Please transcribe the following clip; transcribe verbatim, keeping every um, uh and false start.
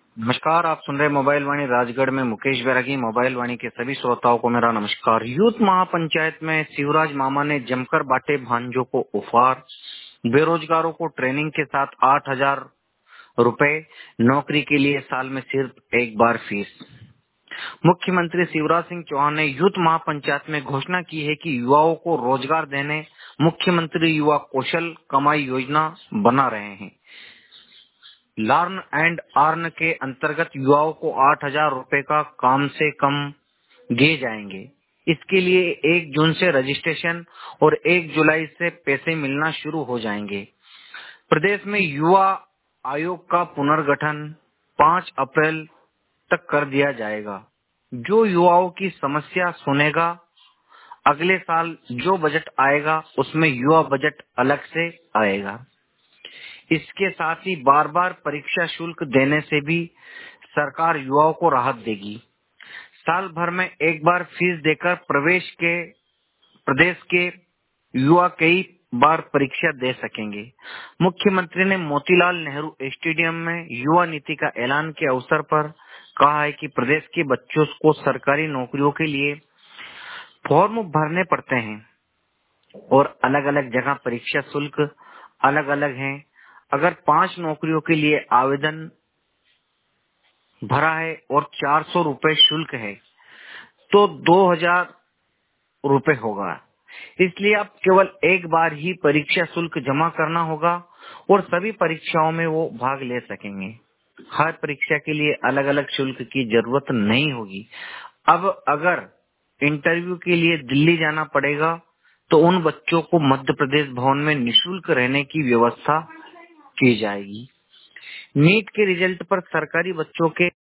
नमस्कार, आप सुन रहे मोबाइल वाणी राजगढ़ में मुकेश बैरागी। मोबाइल वाणी के सभी श्रोताओं को मेरा नमस्कार। यूथ महापंचायत में शिवराज मामा ने जमकर बांटे भांजों को उपहार। बेरोजगारों को ट्रेनिंग के साथ आठ हजार रुपए, नौकरी के लिए साल में सिर्फ एक बार फीस। मुख्यमंत्री शिवराज सिंह चौहान ने यूथ महापंचायत में घोषणा की है कि युवाओं को रोजगार देने मुख्यमंत्री युवा कौशल कमाई योजना बना रहे हैं। लर्न एंड अर्न के अंतर्गत युवाओं को आठ हजार रुपए का काम से कम दिए जाएंगे। इसके लिए एक जून से रजिस्ट्रेशन और एक जुलाई से पैसे मिलना शुरू हो जाएंगे। प्रदेश में युवा आयोग का पुनर्गठन पाँच अप्रैल तक कर दिया जाएगा। जो युवाओं की समस्या सुनेगा, अगले साल जो बजट आएगा उसमें युवा बजट अलग से आएगा। इसके साथ ही बार बार परीक्षा शुल्क देने से भी सरकार युवाओं को राहत देगी। साल भर में एक बार फीस देकर प्रवेश के प्रदेश के युवा कई बार परीक्षा दे सकेंगे। मुख्यमंत्री ने मोतीलाल नेहरू स्टेडियम में युवा नीति का ऐलान के अवसर पर कहा है कि प्रदेश के बच्चों को सरकारी नौकरियों के लिए फॉर्म भरने पड़ते हैं और अलग अलग जगह परीक्षा शुल्क अलग अलग हैं। अगर पांच नौकरियों के लिए आवेदन भरा है और चार सौ रुपए शुल्क है तो दो हजार रुपए होगा। इसलिए अब केवल एक बार ही परीक्षा शुल्क जमा करना होगा और सभी परीक्षाओं में वो भाग ले सकेंगे। हर परीक्षा के लिए अलग अलग शुल्क की जरूरत नहीं होगी। अब अगर इंटरव्यू के लिए दिल्ली जाना पड़ेगा तो उन बच्चों को मध्य प्रदेश भवन में निशुल्क रहने की व्यवस्था की जाएगी। नीट के रिजल्ट पर सरकारी बच्चों के